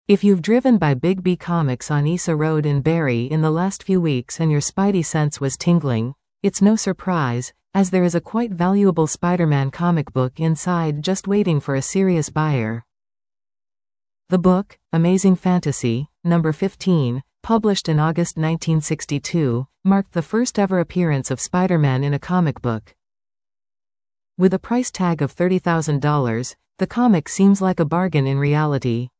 If you've driven by Big B Comics on Issa Road in Barrie in the last few weeks and your spidey sense was tingling, it's no surprise, as there is a quite valuable Spider-Man comic book inside just waiting for a serious buyer. The book, Amazing Fantasy, number 15, published in August 1962, marked the first ever appearance of Spider-Man in a comic book. With a price tag of $30,000, the comic seems like a bargain in reality.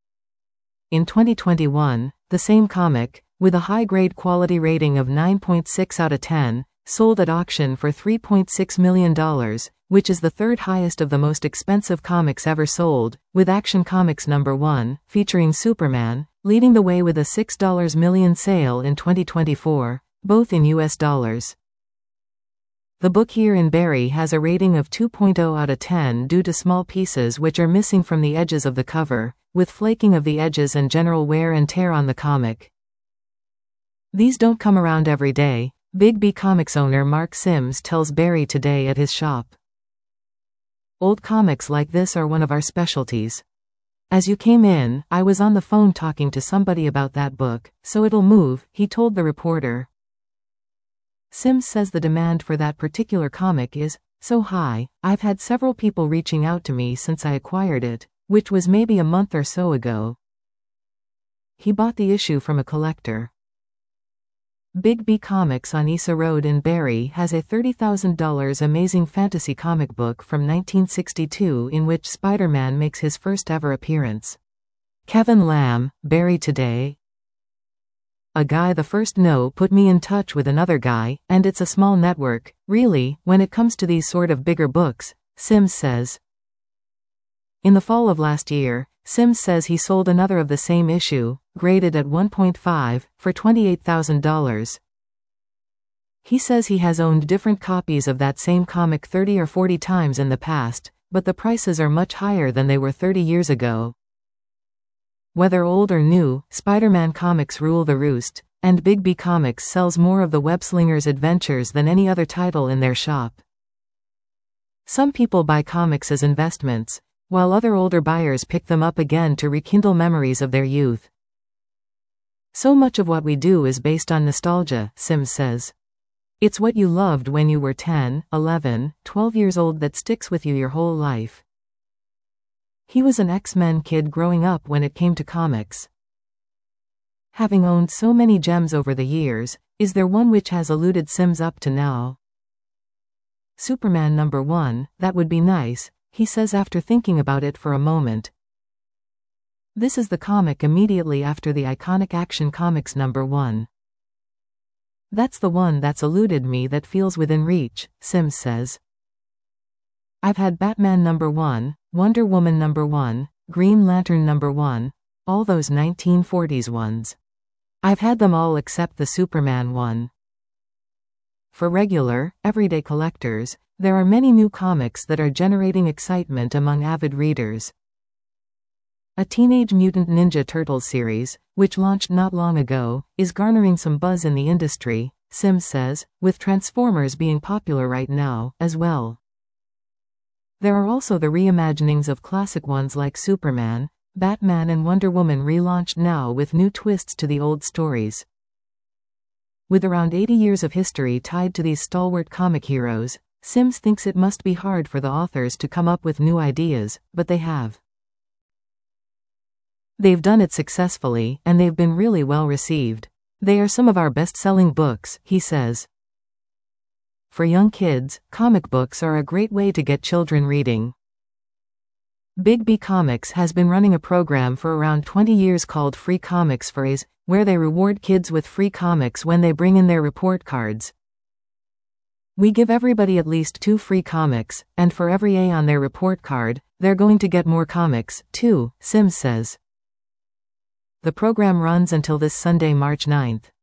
In 2021, the same comic, with a high-grade quality rating of 9.6 out of 10, sold at auction for $3.6 million, which is the third highest of the most expensive comics ever sold, with Action Comics number 1, featuring Superman, leading the way with a $6 million sale in 2024, both in US dollars. The book here in Barrie has a rating of 2.0 out of 10 due to small pieces which are missing from the edges of the cover, with flaking of the edges and general wear and tear on the comic. These don't come around every day, Big B Comics owner Mark Sims tells Barrie Today at his shop. Old comics like this are one of our specialties. As you came in, I was on the phone talking to somebody about that book, so it'll move, he told the reporter. Sims says the demand for that particular comic is so high. I've had several people reaching out to me since I acquired it, which was maybe a month or so ago. He bought the issue from a collector. Big B Comics on Issa Road in Barrie has a $30,000 Amazing Fantasy comic book from 1962 in which Spider-Man makes his first ever appearance. Kevin Lamb, Barrie Today. A guy the first no put me in touch with another guy, and it's a small network, really, when it comes to these sort of bigger books, Sims says. In the fall of last year, Sims says he sold another of the same issue, graded at 1.5, for $28,000. He says he has owned different copies of that same comic 30 or 40 times in the past, but the prices are much higher than they were 30 years ago. Whether old or new, Spider-Man comics rule the roost, and Big B Comics sells more of the web-slinger's adventures than any other title in their shop. Some people buy comics as investments, while other older buyers pick them up again to rekindle memories of their youth. So much of what we do is based on nostalgia, Sims says. It's what you loved when you were 10, 11, 12 years old that sticks with you your whole life. He was an X-Men kid growing up when it came to comics. Having owned so many gems over the years, is there one which has eluded Sims up to now? Superman number 1, that would be nice, he says after thinking about it for a moment. This is the comic immediately after the iconic Action Comics number 1. That's the one that's eluded me that feels within reach, Sims says. I've had Batman number 1, Wonder Woman number 1, Green Lantern number 1, all those 1940s ones. I've had them all except the Superman one. For regular, everyday collectors, there are many new comics that are generating excitement among avid readers. A Teenage Mutant Ninja Turtles series, which launched not long ago, is garnering some buzz in the industry, Sims says, with Transformers being popular right now, as well. There are also the reimaginings of classic ones like Superman, Batman and Wonder Woman relaunched now with new twists to the old stories. With around 80 years of history tied to these stalwart comic heroes, Sims thinks it must be hard for the authors to come up with new ideas, but they have. They've done it successfully, and they've been really well received. They are some of our best-selling books, he says. For young kids, comic books are a great way to get children reading. Big B Comics has been running a program for around 20 years called Free Comics for A's, where they reward kids with free comics when they bring in their report cards. We give everybody at least 2 free comics, and for every A on their report card, they're going to get more comics, too, Sims says. The program runs until this Sunday, March 9th.